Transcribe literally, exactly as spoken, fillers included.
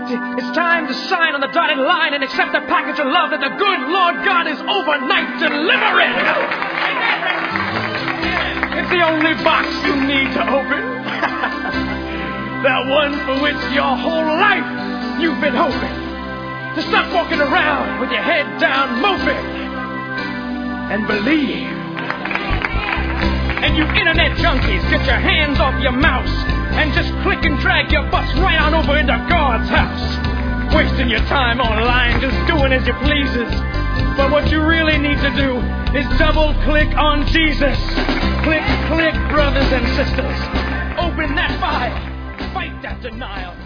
It's time to sign on the dotted line and accept the package of love that the good Lord God is overnight delivering. It's the only box you need to open. That one for which your whole life you've been hoping. To stop walking around with your head down moping and believe. And you internet junkies, get your hands off your mouse and just click and drag your butts right on over into God's house. Wasting your time online, just doing as you pleases. But what you really need to do is double click on Jesus. Click, click, brothers and sisters. Open that file. Fight that denial.